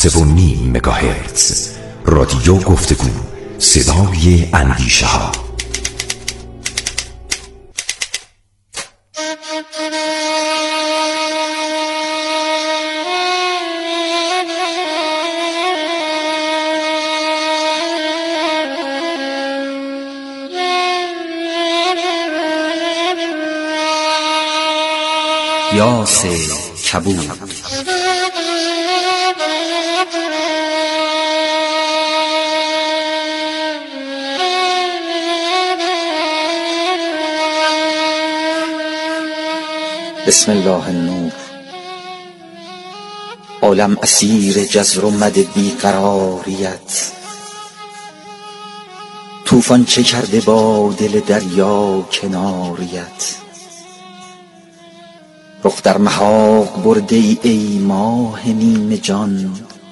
93.5 مگاهرتز. رادیو گفتگو، صدای اندیشه ها. یاس کبود. بسم الله النور. عالم اسیر جزر و مد بیقراریت، طوفان چه کرده با دل دریا کناریت. رخ در محاق برده ای ماه نیمه جان،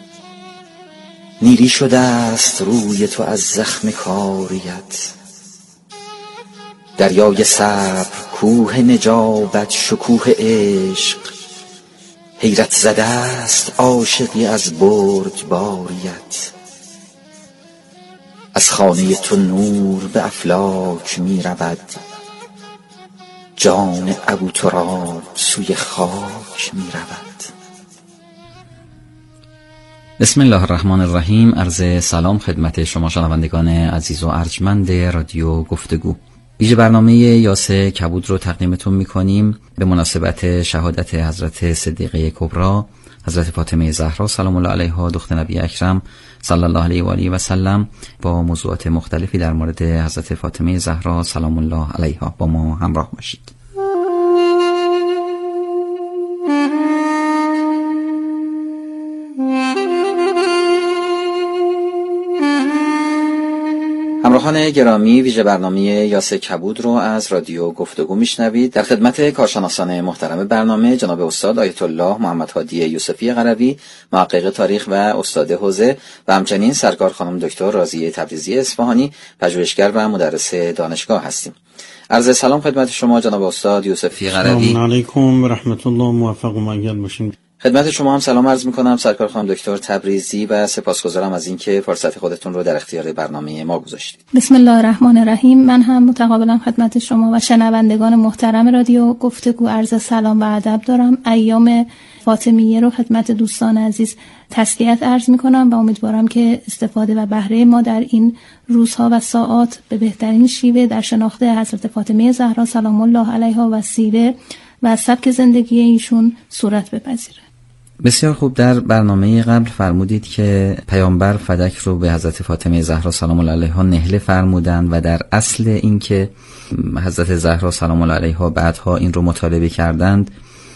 نیلی شده است روی تو از زخم کاریت. دریای صبر، کوه نجابت، شکوه عشق، حیرت زده است عاشقی از بردباریت. از خانه تو نور به افلاک می رود، جان ابو تراب سوی خاک می رود. بسم الله الرحمن الرحیم. عرض سلام خدمت شما شنوندگان عزیز و ارجمند رادیو گفتگو. ویژه برنامه یاس کبود رو تقدیمتون میکنیم به مناسبت شهادت حضرت صدیقه کبری حضرت فاطمه زهرا سلام الله علیها، دختر نبی اکرم صلی الله علیه و آله و سلم، با موضوعات مختلفی در مورد حضرت فاطمه زهرا سلام الله علیها. با ما همراه باشید. همراهان گرامی، ویژه برنامه یاس کبود رو از رادیو گفتگو میشنوید. در خدمت کارشناسان محترم برنامه جناب استاد آیت الله محمد هادی یوسفی قروی، محقق تاریخ و استاد حوزه، و همچنین سرکار خانم دکتر راضیه تبریزی اصفهانی، پژوهشگر و مدرس دانشگاه هستیم. عرض سلام خدمت شما جناب استاد یوسفی قروی. سلام علیکم و رحمت الله، موفق و مایل باشین. خدمت شما هم سلام عرض میکنم سرکار خانم دکتر تبریزی و سپاسگزارم از اینکه فرصت خودتون رو در اختیار برنامه ما گذاشتید. بسم الله الرحمن الرحیم. من هم متقابلا خدمت شما و شنوندگان محترم رادیو گفتگو عرض سلام و ادب دارم. ایام فاطمیه رو خدمت دوستان عزیز تسلیت عرض میکنم و امیدوارم که استفاده و بهره ما در این روزها و ساعات به بهترین شیوه در شناخت حضرت فاطمه زهرا سلام الله علیها و سیره و سبک زندگی ایشون صورت بپذیره. بسیار خوب. در برنامه قبل فرمودید که پیامبر فدک رو به حضرت فاطمه زهرا سلام الله علیها نهله فرمودند و در اصل این که حضرت زهرا سلام الله علیها بعدها این رو مطالبه کردند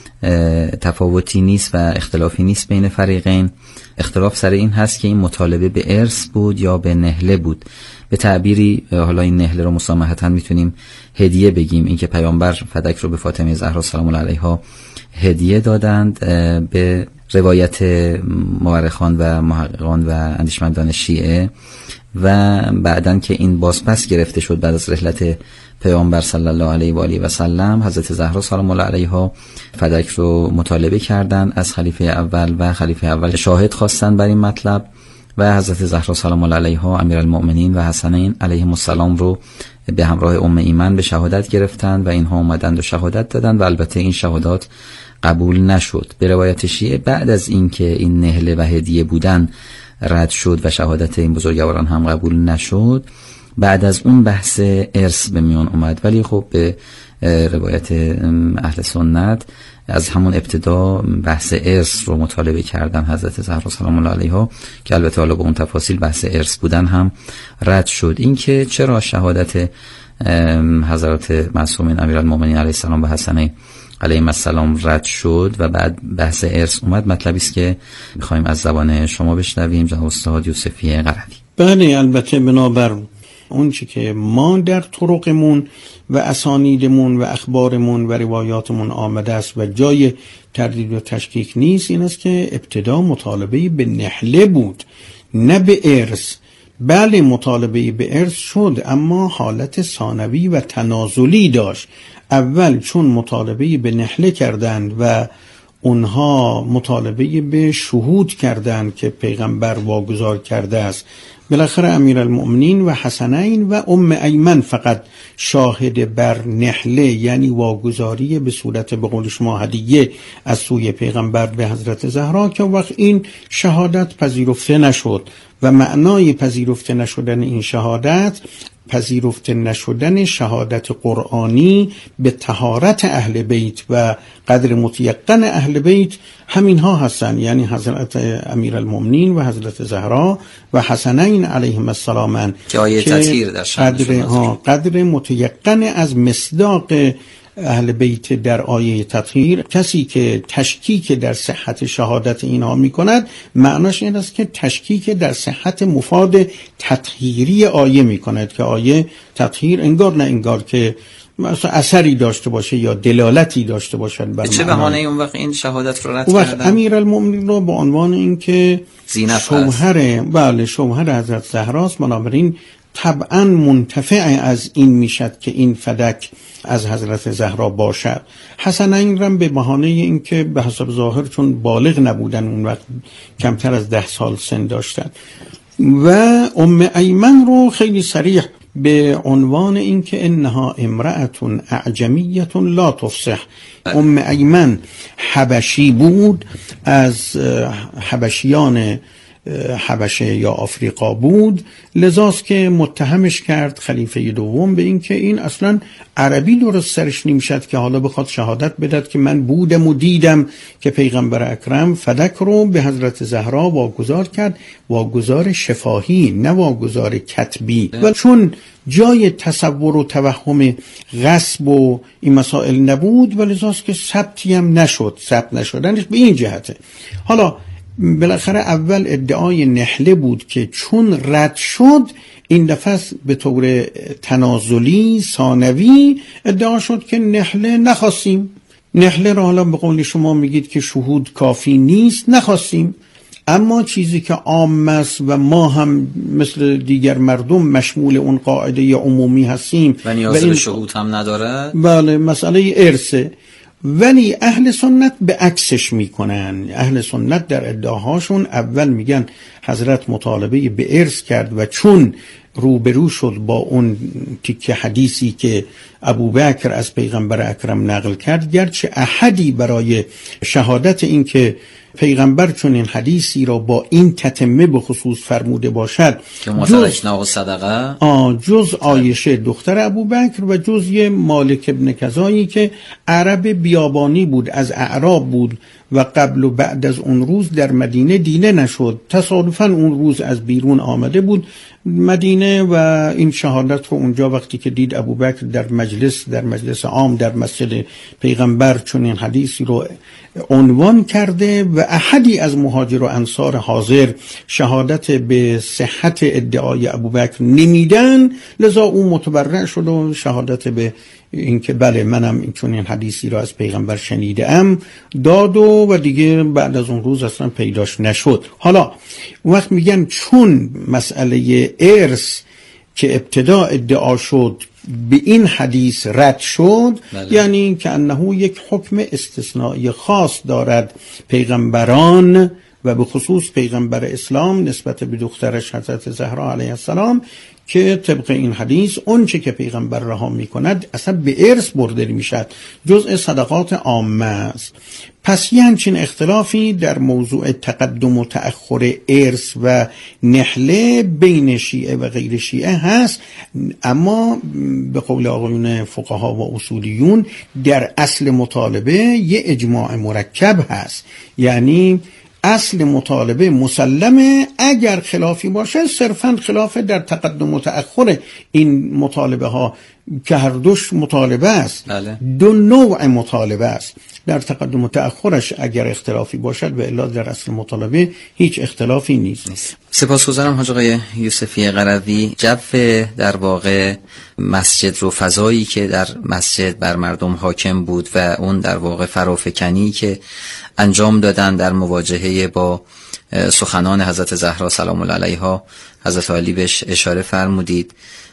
تفاوتی نیست و اختلافی نیست بین فریقین. اختلاف سر این هست که این مطالبه به ارث بود یا به نهله بود. به تعبیری حالا این نهله رو مسامحتاً میتونیم هدیه بگیم. این که پیامبر فدک رو به فاطمه زهرا سلام الله علیها هدیه دادند. به روایت مورخان و محققان و اندیشمندان شیعه و بعدن که این بازپس گرفته شد بعد از رحلت پیامبر صلی الله علیه و آله و سلم، حضرت زهرا سلام الله علیها فدک رو مطالبه کردند از خلیفه اول و خلیفه اول شاهد خواستند بر این مطلب و حضرت زهرا سلام الله علیها امیرالمؤمنین و حسنین علیهم السلام رو به همراه ام ایمن به شهادت گرفتند و اینها اومدند و شهادت دادند و البته این شهادات قبول نشد. به روایت شیعه بعد از این که این نهله و هدیه بودن رد شد و شهادت این بزرگواران هم قبول نشد، بعد از اون بحث ارث به میان اومد. ولی خب به روایت اهل سنت از همون ابتدا بحث ارث رو مطالبه کردن حضرت زهرا سلام الله علیها که البته حالا با اون تفاصیل بحث ارث بودن هم رد شد. این که چرا شهادت حضرت معصومین امیرالمؤمنین علیه السلام و حسنین علیهم السلام رد شد و بعد بحث ارث اومد، مطلبی است که می‌خوایم از زبان شما بشنویم جناب استاد یوسفی قروی. بله، البته بنابر اون چی که ما در طرقمون و اسانیدمون و اخبارمون و روایاتمون آمده است و جای تردید و تشکیک نیست، این است که ابتدا مطالبه به نهله بود نه به ارث. بله مطالبه به ارث شد اما حالت ثانوی و تنازلی داشت. اول چون مطالبه به نهله کردند و اونها مطالبه به شهود کردند که پیغمبر واگذار کرده است. بالاخره امیرالمؤمنین و حسنین و ام ایمن فقط شاهد بر نحله، یعنی واگذاری به صورت به قول شما هدیه از سوی پیغمبر به حضرت زهرا، که وقت این شهادت پذیرفته نشد و معنای پذیرفته نشدن این شهادت، پذیرفته نشدن شهادت قرآنی به طهارت اهل بیت و قدر متیقن اهل بیت همین ها هستن، یعنی حضرت امیرالمؤمنین و حضرت زهرا و حسنین علیهم السلام که آیه تطهیر در قدر متیقن از مصداق اهل بیت در آیه تطهیر. کسی که تشکیک در صحت شهادت اینها می کند معناش این است که تشکیک در صحت مفاد تطهیری آیه می کند که آیه تطهیر انگار نه انگار که مثلا اثری داشته باشه یا دلالتی داشته باشد بر چه بهانه اون وقت این شهادت رو رد کردن؟ وقت امیرالمؤمنین رو به عنوان اینکه شوهر حضرت زهراست، بنابراین طبعا منتفع از این میشد که این فدک از حضرت زهرا باشد. حسنین هم به بهانه اینکه به حسب ظاهر چون بالغ نبودن اون وقت، کمتر از 10 سال سن داشتن، و ام ایمن رو خیلی صریح به عنوان اینکه انها امرأة اعجمیة لا تفصح. ام ایمن حبشی بود، از حبشیان حبشه یا آفریقا بود، لذاست که متهمش کرد خلیفه دوم به این که این اصلا عربی درست سرش نمیشد که حالا بخواد شهادت بدهد که من بودم و دیدم که پیغمبر اکرم فدک رو به حضرت زهرا واگذار کرد، واگذار شفاهی نه واگذار کتبی. و چون جای تصور و توهم غصب و این مسائل نبود و لذاست که ثبتی هم نشد، ثبت نشدنش به این جهته. حالا بالاخره اول ادعای نحله بود که چون رد شد این دفعه به طور تنازلی ثانوی ادعا شد که نحله نخواستیم، نحله را حالا به قول شما میگید که شهود کافی نیست، نخواستیم، اما چیزی که عام است و ما هم مثل دیگر مردم مشمول اون قاعده عمومی هستیم و نیاز به شهود هم نداره، بله مسئله ارثه. ولی اهل سنت به عکسش میکنن. اهل سنت در ادعاهاشون اول میگن حضرت مطالبه به ارث کرد و چون روبرو شد با اون تیکه حدیثی که ابوبکر از پیغمبر اکرم نقل کرد، گرچه احدی برای شهادت این که پیغمبر چون این حدیثی را با این تتمه به خصوص فرموده باشد که مترکنا و صدقه جز عایشه دختر ابوبکر و جز یه مالک ابن کزایی که عرب بیابانی بود، از اعراب بود و قبل و بعد از اون روز در مدینه دیده نشد، تصادفاً اون روز از بیرون آمده بود مدینه و این شهادت رو اونجا وقتی که دید ابوبکر در مجلس عام در مسجد پیغمبر چون این حدیثی رو عنوان کرده و احدی از مهاجر و انصار حاضر شهادت به صحت ادعای ابوبکر نمیدن، لذا او متبرع شد و شهادت به اینکه بله منم چون این حدیثی را از پیغمبر شنیدم داد و دیگه بعد از اون روز اصلا پیداش نشد. حالا وقت میگن چون مسئله ارث که ابتدا ادعا شد به این حدیث رد شد، یعنی که انه یک حکم استثنایی خاص دارد پیغمبران و به خصوص پیغمبر اسلام نسبت به دخترش حضرت زهرا علیه السلام که طبق این حدیث اون چه که پیغمبر رها می کند اصلا به ارث برده می شد، جزء صدقات عامه است. پس یه همچین اختلافی در موضوع تقدم و تأخر ارث و نحله بین شیعه و غیر شیعه هست، اما به قول آقایون فقها و اصولیون در اصل مطالبه یه اجماع مرکب هست، یعنی اصل مطالبه مسلمه، اگر خلافی باشه صرفا خلاف در تقدم و تأخر این مطالبه ها که هر دوش مطالبه است. بله. دو نوع مطالبه است، در تقدم و تأخرش اگر اختلافی باشد و الا در اصل مطالبه هیچ اختلافی نیست. سپاسگزارم حاج آقای یوسفی قروی. جو در واقع مسجد رو، فضایی که در مسجد بر مردم حاکم بود و اون در واقع فرافکنی که انجام دادن در مواجهه با سخنان حضرت زهرا سلام الله علیها، حضرت علی بهش اشاره فرمودید.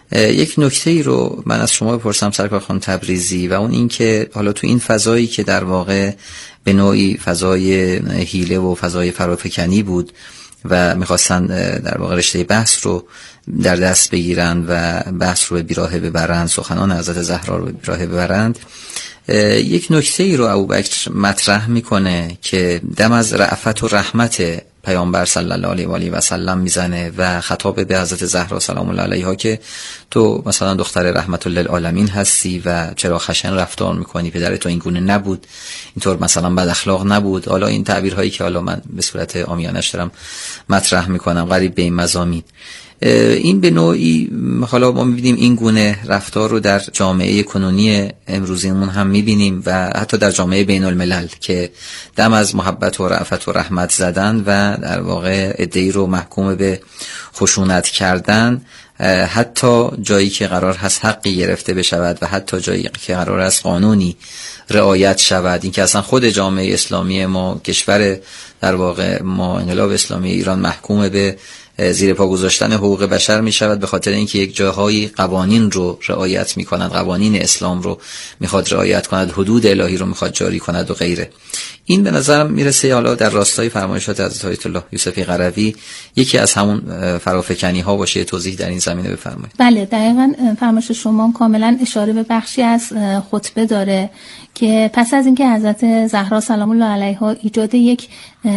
یک نکته ای رو من از شما بپرسم سرکار خان تبریزی و اون این که حالا تو این فضایی که در واقع به نوعی فضای حیله و فضای فرافکنی بود و میخواستن در واقع رشته بحث رو در دست بگیرن و بحث رو به بیراهه ببرند، سخنان حضرت زهرا رو به بیراهه ببرند. یک نکته ای رو ابوبکر مطرح میکنه که دم از رأفت و رحمت پیامبر صلی الله علیه و آله و سلم میزنه و خطاب به حضرت زهرا سلام الله علیها که تو مثلا دختر رحمت للعالمین هستی و چرا خشن رفتار میکنی، پدر تو این گونه نبود، اینطور مثلا بد اخلاق نبود. حالا این تعبیرهایی که حالا من به صورت عامیانه دارم مطرح میکنم قریب به این مضامین، این به نوعی حالا ما میبینیم این گونه رفتار رو در جامعه کنونی امروزیمون هم میبینیم و حتی در جامعه بین الملل که دم از محبت و رأفت و رحمت زدن و در واقع عده‌ای رو محکوم به خشونت کردن، حتی جایی که قرار هست حقی گرفته بشود و حتی جایی که قرار هست قانونی رعایت شود. این که اصلا خود جامعه اسلامی ما، کشور در واقع ما انقلاب اسلامی ایران محکوم به زیر پا گذاشتن حقوق بشر می شود به خاطر اینکه یک جاهایی قوانین رو رعایت می کند، قوانین اسلام رو میخواد رعایت کند، حدود الهی رو میخواد جاری کند و غیره. این به نظرم میرسه حالا در راستای فرمایشات حضرت آیت الله یوسفی قرضی یکی از همون فرافکنی ها باشه. توضیح در این زمینه بفرمایید. بله دقیقاً فرمایش شما کاملا اشاره به بخشی از خطبه داره که پس از اینکه حضرت زهرا سلام الله علیها ایجاد یک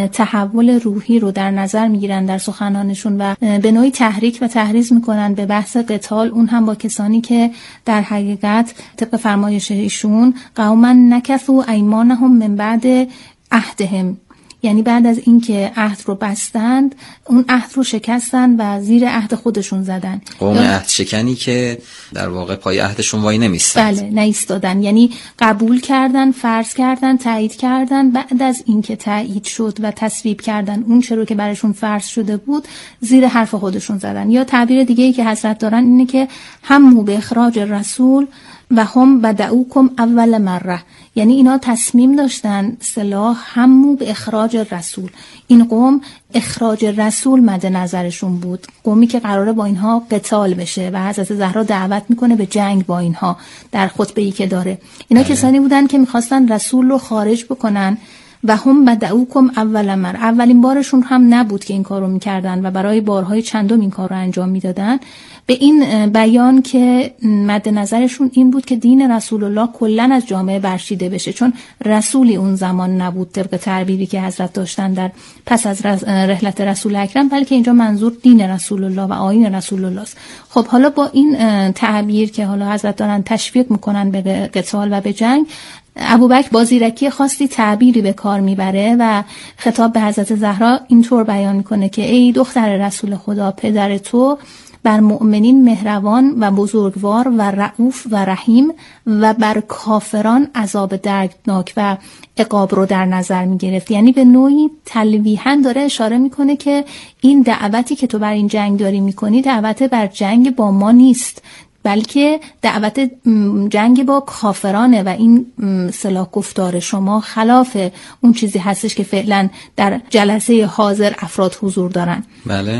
تحول روحی رو در نظر میگیرن در سخنانشون و به نوعی تحریک و تحریض میکنن به بحث قتال، اون هم با کسانی که در حقیقت طبق فرمایش ایشون قوما نکثوا ایمانهم من بعد عهدهم، یعنی بعد از اینکه عهد رو بستند اون عهد رو شکستن و زیر عهد خودشون زدن. قوم عهد شکنی که در واقع پای عهدشون وای نمیستند. بله نایستادن، یعنی قبول کردن، فرض کردن، تایید کردن، بعد از اینکه تایید شد و تصویب کردن اون چه رو که براشون فرض شده بود زیر حرف خودشون زدن. یا تعبیر دیگه ای که حضرت دارن اینه که همو به اخراج رسول و هم بدعوکم اول مره، یعنی اینا تصمیم داشتن اصطلاح همو به اخراج رسول، این قوم اخراج رسول مد نظرشون بود، قومی که قراره با اینها قتال بشه و حضرت زهرا دعوت میکنه به جنگ با اینها در خطبه‌ای که داره. اینا کسانی بودن که میخواستن رسول رو خارج بکنن و هم بدعوکم اول مره، اولین بارشون هم نبود که این کار رو میکردن و برای بارهای چندم این کار رو انجام میدادن، به این بیان که مد نظرشون این بود که دین رسول الله کلن از جامعه برشیده بشه، چون رسولی اون زمان نبود طبق تعبیری که حضرت داشتن در پس از رحلت رسول اکرم، بلکه اینجا منظور دین رسول الله و آیین رسول الله است. خب حالا با این تعبیر که حالا حضرت دارن تشویق میکنن به قتال و به جنگ، ابوبکر با زیرکی خاصی تعبیری به کار میبره و خطاب به حضرت زهرا اینطور بیان میکنه که ای دختر رسول خدا، پدر تو بر مؤمنین مهربان و بزرگوار و رؤوف و رحیم و بر کافران عذاب دردناک و عقاب رو در نظر می گرفت. یعنی به نوعی تلویحاً داره اشاره میکنه که این دعوتی که تو بر این جنگ داری میکنی دعوت بر جنگ با ما نیست، بلکه دعوت جنگ با کافرانه و این اصطلاح گفتار شما خلاف اون چیزی هستش که فعلا در جلسه حاضر افراد حضور دارن. بله.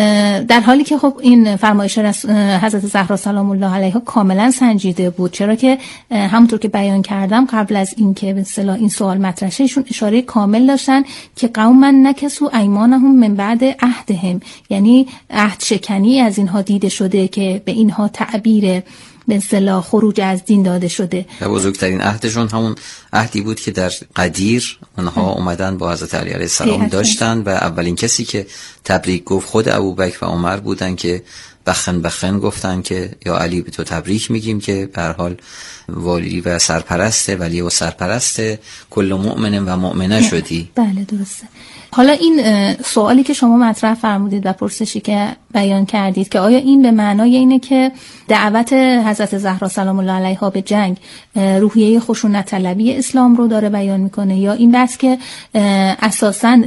در حالی که خب این فرمایش حضرت زهرا سلام الله علیها کاملا سنجیده بود، چرا که همونطور که بیان کردم قبل از این که به اصطلاح این سوال مطرح شه ایشون اشاره کامل داشتن که قوما نکثوا ایمانهم من بعد عهدهم، یعنی عهد شکنی از اینها دیده شده که به اینها تعبیر به اصطلاح خروج از دین داده شده. و بزرگترین عهدشون همون عهدی بود که در قدیر اونها اومدن با حضرت علی علیه السلام داشتن و اولین کسی که تبریک گفت خود ابوبکر و عمر بودن که بخن گفتن که یا علی به تو تبریک میگیم که به هر حال والی و سرپرسته، ولی و سرپرسته کل مؤمن و مؤمنه شدی. بله درسته. حالا این سوالی که شما مطرح فرمودید و پرسشی که بیان کردید که آیا این به معنای اینه که دعوت حضرت زهرا سلام الله علیها به جنگ روحیه خشونت طلبی اسلام رو داره بیان میکنه، یا این بحث که اساساً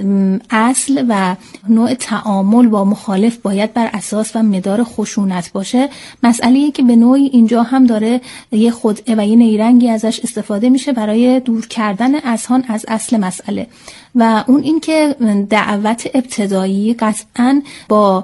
اصل و نوع تعامل با مخالف باید بر اساس و مدار خشونت باشه، مسئله‌ای که به نوعی اینجا هم داره یه خدعه و یه نیرنگی ازش استفاده میشه برای دور کردن اذهان از اصل مسئله، و اون این که دعوت ابتدایی قطعاً با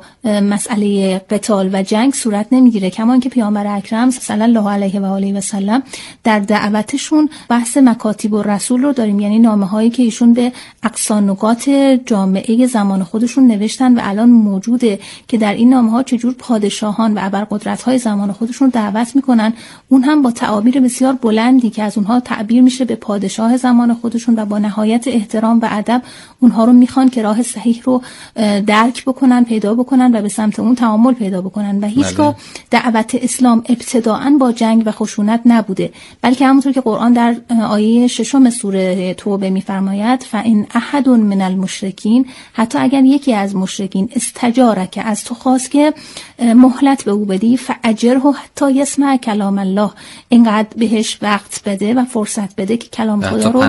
مسئله قتال و جنگ صورت نمیگیره، کما اینکه پیامبر اکرم صلی الله علیه و آله و سلم در دعوتشون بحث مکاتیب الرسول رو داریم، یعنی نامه‌هایی که ایشون به اقصا نقاط جامعه زمان خودشون نوشتن و الان موجوده که در این نامه‌ها چجور پادشاهان و ابرقدرت‌های زمان خودشون دعوت میکنن، اون هم با تعابیر بسیار بلندی که از اونها تعبیر میشه به پادشاه زمان خودشون و با نهایت احترام و ادب اونها رو میخوان که راه صحیح رو درک بکنن، پیدا بکنن و به سمت اون تعامل پیدا بکنن و هیچگاه دعوت اسلام ابتداءً با جنگ و خشونت نبوده، بلکه همونطور که قرآن در آیه 6 سوره توبه میفرماید فإن أحد من المشرکین، حتی اگر یکی از مشرکین استجارک، از تو خواست که مهلت به او بدی، فاجره حتی یسمع کلام الله، اینقدر بهش وقت بده و فرصت بده که کلام خدا رو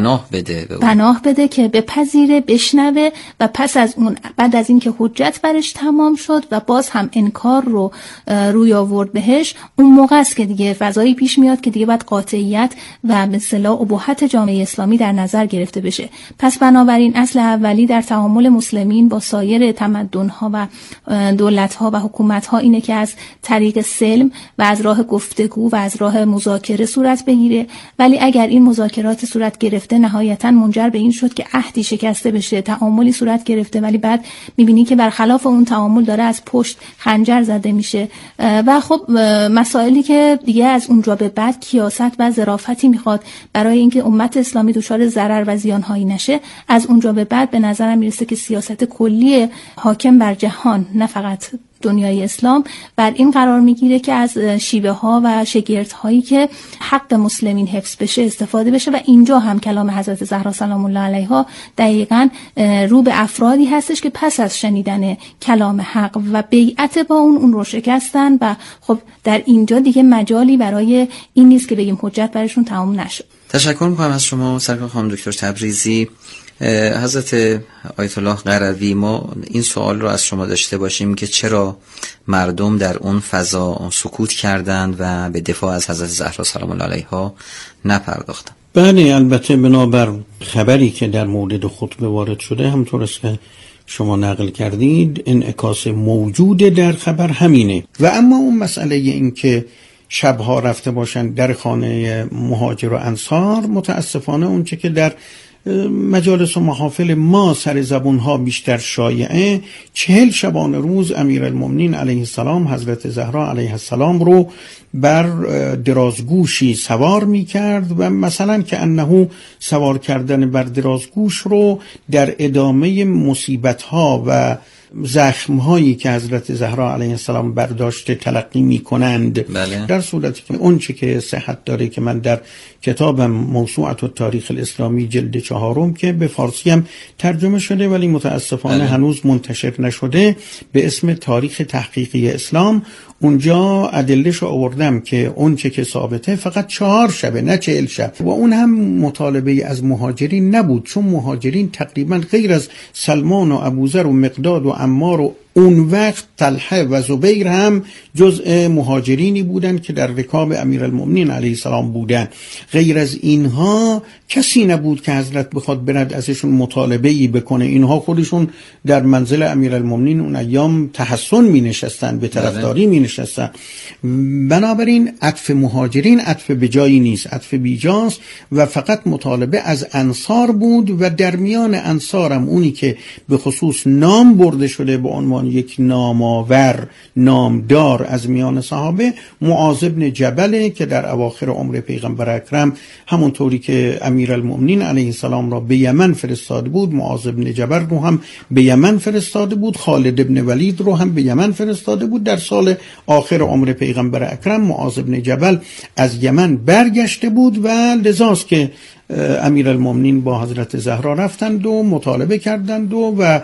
پناه بده که بپذیره، بشنوه و پس از اون بعد از اینکه حجت برش تمام شد و باز هم انکار رو روی آورد بهش، اون موقع است که دیگه فضایی پیش میاد که دیگه باید قاطعیت و به اصطلاح اباحت جامعه اسلامی در نظر گرفته بشه. پس بنابراین اصل اولی در تعامل مسلمین با سایر تمدن‌ها و دولت‌ها و حکومت‌ها اینه که از طریق سلم و از راه گفتگو و از راه مذاکره صورت بگیره، ولی اگر این مذاکرات صورت گرفته نهایتاً منجر به این شد که عهدی شکسته بشه، تعاملی صورت گرفته ولی بعد می‌بینی که برخلاف اون تعامل داره از پشت خنجر زده میشه و خب مسائلی که دیگه از اونجا به بعد کیاست و ظرافتی میخواد برای اینکه امت اسلامی دچار ضرر و زیانهایی نشه، از اونجا به بعد به نظرم میرسه که سیاست کلی حاکم بر جهان، نه فقط دنیای اسلام، بر این قرار میگیره که از شیوه ها و شگرد هایی که حق مسلمین حفظ بشه استفاده بشه و اینجا هم کلام حضرت زهرا سلام الله علیها دقیقاً رو به افرادی هستش که پس از شنیدن کلام حق و بیعت با اون رو شکستن و خب در اینجا دیگه مجالی برای این نیست که بگیم حجت برشون تمام نشد. تشکر میکنم از شما سرکار خانم دکتر تبریزی. حضرت آیت الله قروی، ما این سوال رو از شما داشته باشیم که چرا مردم در اون فضا سکوت کردند و به دفاع از حضرت زهرا سلام الله علیها نپرداختند؟ بله، البته بنابر خبری که در مورد خطبه وارد شده، همطور است که شما نقل کردید، انعکاس موجود در خبر همینه. و اما اون مسئله این که شبها رفته باشند در خانه مهاجر و انصار، متاسفانه اونچه که در مجالس و محافل ما سر زبونها بیشتر شایعه، 40 شبانه روز امیرالمومنین علیه السلام حضرت زهرا علیه السلام رو بر درازگوشی سوار می کرد و مثلا که انه سوار کردن بر درازگوش رو در ادامه مصیبتها و زخم‌هایی که حضرت زهرا علیه السلام برداشته تلقی می‌کنند. بله. در صورتی که اون چه که صحت داره که من در کتابم موسوعة التاریخ الاسلامی جلد 4 که به فارسی هم ترجمه شده ولی متاسفانه هنوز منتشر نشده، به اسم تاریخ تحقیقی اسلام، اونجا ادله‌اش آوردم که اون چه که ثابته فقط 4 شبه نه 40 شب و اون هم مطالبه از مهاجرین نبود، چون مهاجرین تقریبا غیر از سلمان و ابوذر و مقداد و عمار و اون وقت طلحه و زبیر هم جزء مهاجرینی بودند که در رکاب امیرالمومنین علیه السلام بودند. غیر از اینها کسی نبود که حضرت بخواد برد ازشون مطالبه‌ای بکنه. اینها خودشون در منزل امیرالمومنین اون ایام تحسن می نشستن، به طرفداری می نشستن. بنابراین عطف مهاجرین عطف به جایی نیست، عطف بیجاست و فقط مطالبه از انصار بود و در میان انصارم اونی که به خصوص نام برده شده به عنوان یک نامآور نامدار از میان صحابه، معاذ بن جبل که در اواخر عمر پیغمبر اکرم همونطوری که امیرالمومنین علیه السلام را به یمن فرستاده بود، معاذ بن جبل رو هم به یمن فرستاده بود، خالد بن ولید رو هم به یمن فرستاده بود. در سال آخر عمر پیغمبر اکرم معاذ بن جبل از یمن برگشته بود و لذاست که امیرالمومنین با حضرت زهرا رفتند و مطالبه کردند و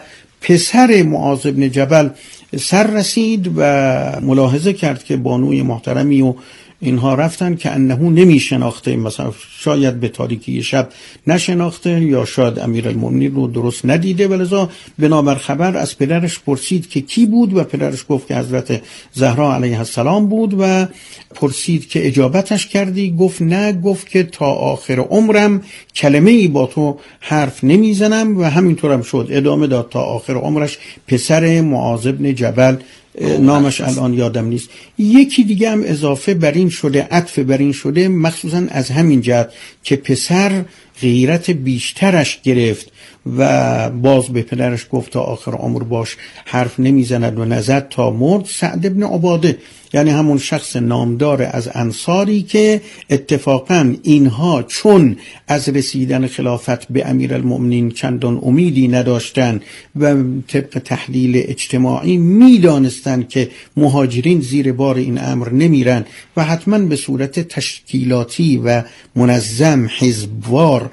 پسر معاذ بن جبل سر رسید و ملاحظه کرد که بانوی محترمی و اینها رفتن که انهو نمی شناخته، مثلا شاید به تاریکی شب نشناخته یا شاید امیرالمومنین رو درست ندیده، ولذا بنابر خبر از پدرش پرسید که کی بود و پدرش گفت که حضرت زهرا علیه السلام بود و پرسید که اجابتش کردی؟ گفت نه. گفت که تا آخر عمرم کلمه ای با تو حرف نمیزنم و همینطورم شد. ادامه داد تا آخر عمرش. پسر معاذ بن جبل، نامش الان یادم نیست. یکی دیگه هم اضافه بر این شده، عطف بر این شده، مخصوصا از همین جهت که پسر غیرت بیشترش گرفت و باز به پدرش گفت تا آخر عمر باش حرف نمیزند و نزد تا مرد. سعد ابن عباده، یعنی همون شخص نامدار از انصاری که اتفاقا اینها چون از رسیدن خلافت به امیرالمؤمنین چندان امیدی نداشتن و طبق تحلیل اجتماعی میدانستند که مهاجرین زیر بار این امر نمیرن و حتما به صورت تشکیلاتی و منظم، حزبوار،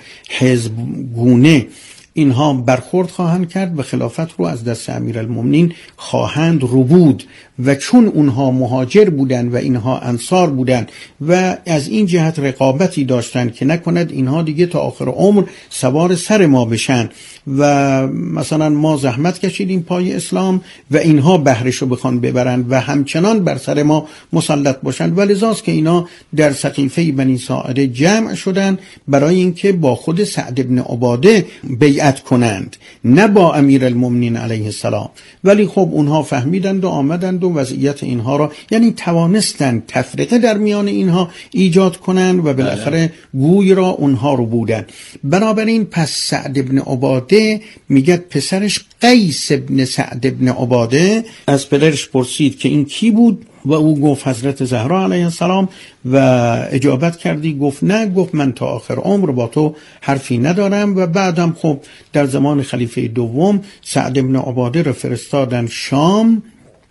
حزبگونه اینها برخورد خواهند کرد و خلافت رو از دست امیرالمومنین خواهند ربود. و چون اونها مهاجر بودن و اینها انصار بودن و از این جهت رقابتی داشتن که نکند اینها دیگه تا آخر عمر سوار سر ما بشن و مثلا ما زحمت کشیدیم پای اسلام و اینها بهرشو بخوان ببرن و همچنان بر سر ما مسلط باشن، ولذاست که اینا در سقیفه بنی ساعده جمع شدن برای اینکه با خود سعد ابن عباده بیعت کنند، نه با امیرالمومنین علیه السلام. ولی خب اونها فهمیدند و آمدند و وضعیت اینها را، یعنی توانستند تفرقه در میان اینها ایجاد کنند و بالاخره گوی را اونها رو بودن. بنابراین پس سعد ابن عباده میگه پسرش قیس ابن سعد ابن عباده از پدرش پرسید که این کی بود و او گفت حضرت زهرا علیه السلام و اجابت کردی؟ گفت نه. گفت من تا آخر عمر با تو حرفی ندارم. و بعدم خب در زمان خلیفه دوم سعد ابن عباده را فرستادن شام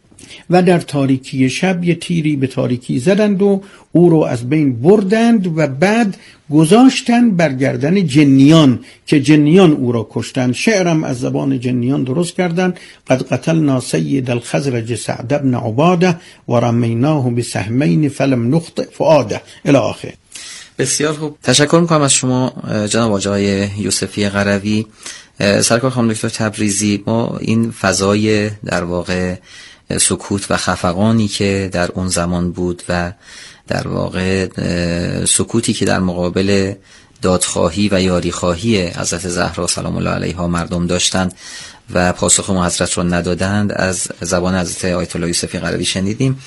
و در تاریکی شب یه تیری به تاریکی زدند و او رو از بین بردند و بعد گذاشتن بر گردن جنیان که جنیان او را کشتند. شعرم از زبان جنیان درست کردند: قد قتلنا سید الخزرج سعد بن عباده و رمیناه بسهمین فلم نخطئ فؤاده الی آخر. بسیار خوب، تشکر میکنم از شما جناب آقای یوسفی قروی. سرکار خانم دکتر تبریزی، ما این فضای در واقع سکوت و خفقانی که در اون زمان بود و در واقع سکوتی که در مقابل دادخواهی و یاریخواهی حضرت زهرا سلام الله علیها مردم داشتند و پاسخ حضرت رو ندادند، از زبان حضرت آیت الله یوسفی قروی شنیدیم.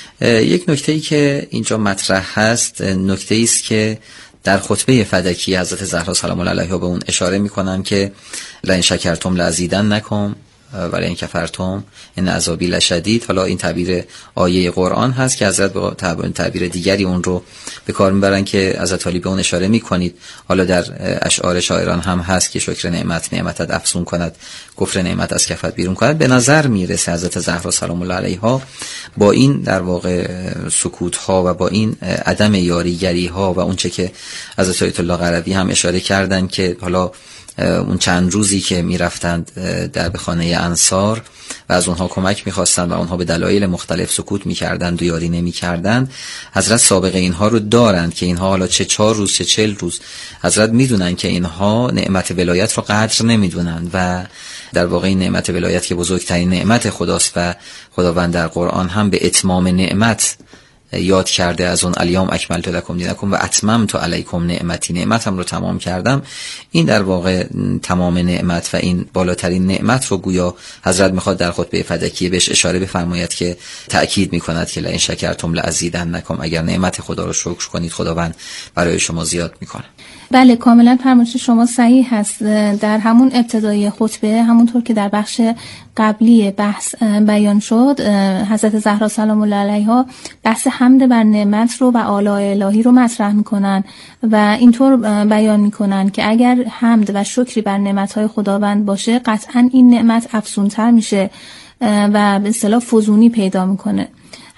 یک نکته‌ای که اینجا مطرح هست، نکته‌ای است که در خطبه فدکی حضرت زهرا سلام الله علیها به اون اشاره می‌کنن که لئن شکرتم لازیدنکم و لئن کفرتم ان عذابی لشدید. حالا این تعبیر آیه قرآن هست که حضرت با تعبیر دیگری اون رو به کار میبرن که حضرت علی به اون اشاره میکنید. حالا در اشعار شاعران هم هست که شکر نعمت نعمتت افزون کند، کفر نعمت از کفت بیرون کند. به نظر میرسه حضرت زهرا سلام الله علیها با این در واقع سکوت ها و با این عدم یاریگری ها و اون چه که حضرت آیت الله قروی هم اشاره کردن که حالا اون چند روزی که میرفتند در به خانه انصار و از اونها کمک میخواستند و اونها به دلایل مختلف سکوت میکردند و یاری نمیکردند، حضرت سابقه اینها رو دارند که اینها حالا چه 4 روز چه 40 روز حضرت میدونن که اینها نعمت ولایت رو قدر نمیدونن و در واقع این نعمت ولایت که بزرگترین نعمت خداست و خداوند در قرآن هم به اتمام نعمت یاد کرده، از اون الیوم اکملت لکم دینکم و اتممت علیکم نعمتی، نعمتم رو تمام کردم. این در واقع تمام نعمت و این بالاترین نعمت رو گویا حضرت میخواد در خطبه فدکی بهش اشاره بفرماید که تأکید میکند که لئن شکرتم لازیدنکم، اگر نعمت خدا رو شکر کنید خداوند برای شما زیاد میکنه. بله، کاملا فرمایش شما صحیح هست. در همون ابتدای خطبه، همونطور که در بخش قبلی بحث بیان شد، حضرت زهرا سلام الله علیها بحث حمد بر نعمت رو و آلاء الهی رو مطرح میکنن و اینطور بیان میکنن که اگر حمد و شکری بر نعمتهای خداوند باشه، قطعا این نعمت افزونتر میشه و به اصطلاح فزونی پیدا میکنه.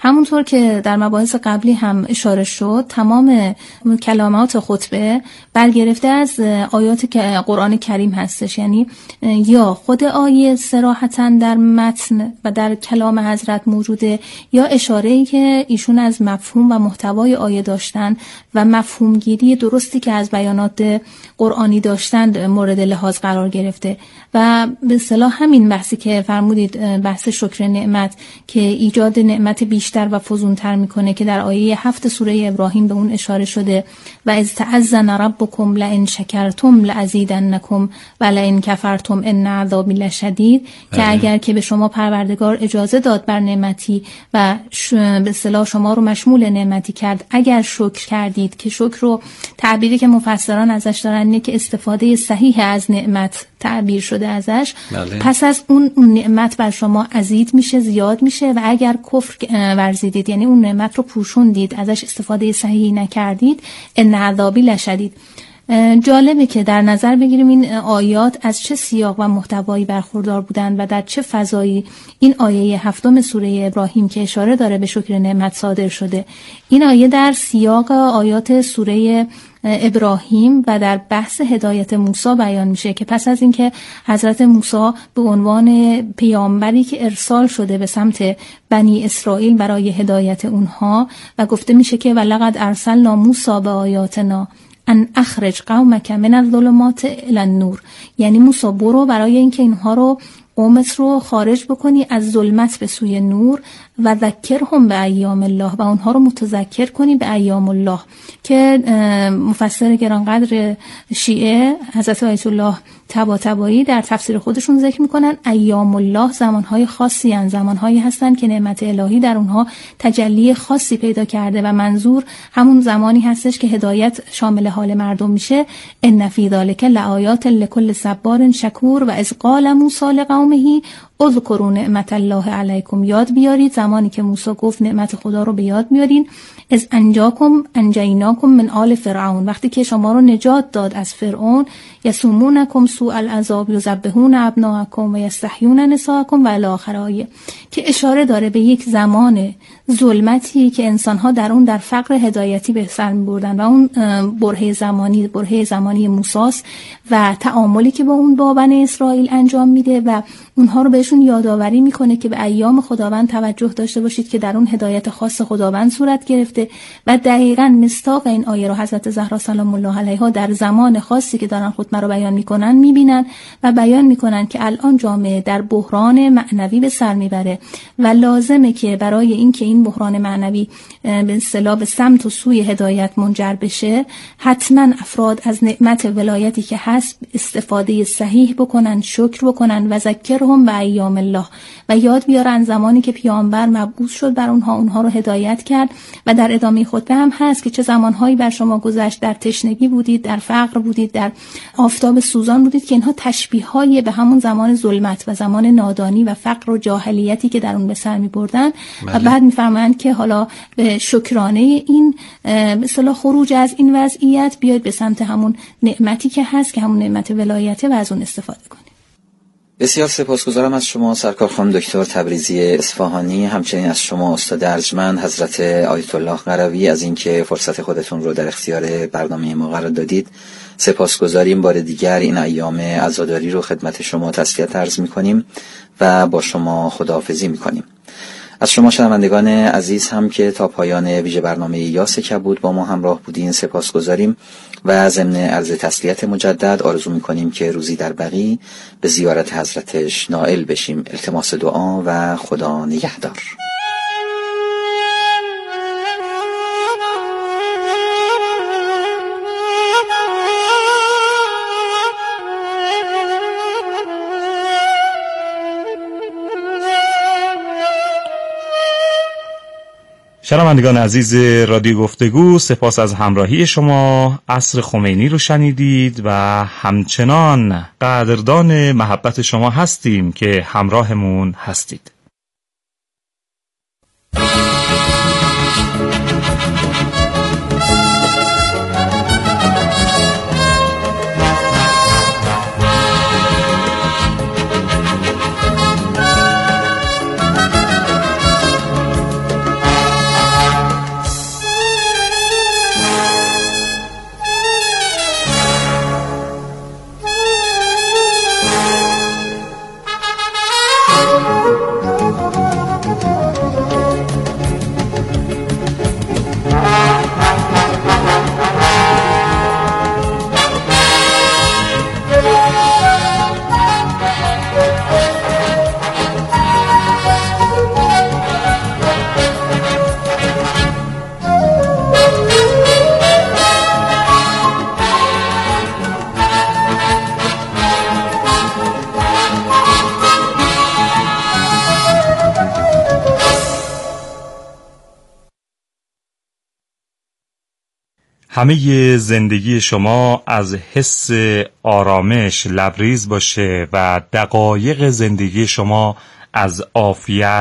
همونطور که در مباحث قبلی هم اشاره شد، تمام کلمات خطبه برگرفته از آیات قرآن کریم هستش، یعنی یا خود آیه صراحتاً در متن و در کلام حضرت موجوده، یا اشاره‌ای که ایشون از مفهوم و محتوای آیه داشتن و مفهومگیری درستی که از بیانات قرآنی داشتند مورد لحاظ قرار گرفته. و به اصطلاح همین بحثی که فرمودید، بحث شکر نعمت که ایجاد نعمت بیشتر و فزونتر میکنه، که در آیه 7 سوره ابراهیم به اون اشاره شده، و اذ تأذن ربکم لئن شکرتم لأزیدنکم و لئن کفرتم ان عذابی لشدید، که اگر که به شما پروردگار اجازه داد بر نعمتی و به اصطلاح شما رو مشمول نعمتی کرد، اگر شکر کردید، که شکر رو تعبیری که مفسران ازش دارن اینه که استفاده صحیح از نعمت تعبیر شده ازش. پس از اون نعمت بر شما ازید میشه، زیاد میشه، و اگر کفر ورزیدید، یعنی اون نعمت رو پوشوندید، ازش استفاده صحیحی نکردید، ان عذابی لشدید. جالبه که در نظر بگیریم این آیات از چه سیاق و محتوایی برخوردار بودن و در چه فضایی این آیه 7 سوره ابراهیم که اشاره داره به شکر نعمت صادر شده. این آیه در سیاق آیات سوره ابراهیم و در بحث هدایت موسی بیان میشه، که پس از اینکه حضرت موسی به عنوان پیامبری که ارسال شده به سمت بنی اسرائیل برای هدایت اونها، و گفته میشه که ولقد ارسلنا موسی بآیاتنا ان اخرج قومک من الظلمات الی النور، یعنی موسی برو برای اینکه اینها رو قومت رو خارج بکنی از ظلمت به سوی نور، و ذکرهم به ایام الله، و اونها رو متذکر کنی به ایام الله، که مفسر گرانقدر شیعه حضرت آیت الله طباطبایی در تفسیر خودشون ذکر میکنن ایام الله زمانهای خاصی هستند، زمانهایی هستند که نعمت الهی در اونها تجلی خاصی پیدا کرده، و منظور همون زمانی هستش که هدایت شامل حال مردم میشه. ان فی ذلک لآیات لکل صبار شکور و اذ قال موسی لقومه اذکروا نعمت الله علیکم، یاد بیارید زمانی که موسی گفت نعمت خدا رو به یاد بیارین. از انجیناکم من آل فرعون، وقتی که شما رو نجات داد از فرعون. یسومونکم سوء العذاب یذبحون ابناءکم و یستحیون نساءکم و الی آخر آیه، که اشاره داره به یک زمان ظلمتی که انسان‌ها در اون در فقر هدایتی به سر می‌بردن، و اون برهه زمانی موسی و تعاملی که با اون با بنی اسرائیل انجام میده، و اونها رو بهشون یادآوری میکنه که به ایام خداوند توجه داشته باشید که در اون هدایت خاص خداوند صورت گرفته. و دقیقاً مصداق این آیه رو حضرت زهرا سلام الله علیها در زمان خاصی که دارن خطبه رو بیان میکنن میبینن، و بیان میکنن که الان جامعه در بحران معنوی به سر میبره، و لازمه که برای اینکه این بحران معنوی به اصطلاح به سمت و سوی هدایت منجر بشه، حتما افراد از نعمت ولایتی که هست استفاده صحیح بکنن، شکر بکنن، و ذکرهم به ایام الله، و یاد بیارن زمانی که پیامبر مبعوث شد بر اونها رو هدایت کرد. و در ادامه خطبه هم هست که چه زمانهایی بر شما گذشت، در تشنگی بودید، در فقر بودید، در آفتاب سوزان بودید، که اینها تشبیه‌های به همون زمان ظلمت و زمان نادانی و فقر و جاهلیتی که در اون به سر می‌بردن. و بعد می‌فرمایند که حالا به شکرانه این مثلا خروج از این وضعیت بیاید به سمت همون نعمتی که هست، که همون نعمت ولایته، و از اون استفاده کنید. بسیار سپاسگزارم از شما سرکار خانم دکتر تبریزی اصفهانی، همچنین از شما استاد ارجمند حضرت آیت الله قروی از اینکه فرصت خودتون رو در اختیار برنامه ما قرار دادید. سپاسگزاریم. بار دیگر این ایام عزاداری رو خدمت شما تسلیت عرض می‌کنیم و با شما خداحافظی می‌کنیم. از شما شنوندگان عزیز هم که تا پایان ویژه برنامه یاس کبود با ما همراه بودین سپاسگزاریم، و ضمن عرض تسلیت مجدد آرزو می‌کنیم که روزی در بقیع به زیارت حضرتش نائل بشیم. التماس دعا و خدا نگهدار. شنوندگان عزیز رادیو گفتگو، سپاس از همراهی شما. عصر خمینی رو شنیدید و همچنان قدردان محبت شما هستیم که همراهمون هستید. همه زندگی شما از حس آرامش لبریز باشه و دقایق زندگی شما از عافیت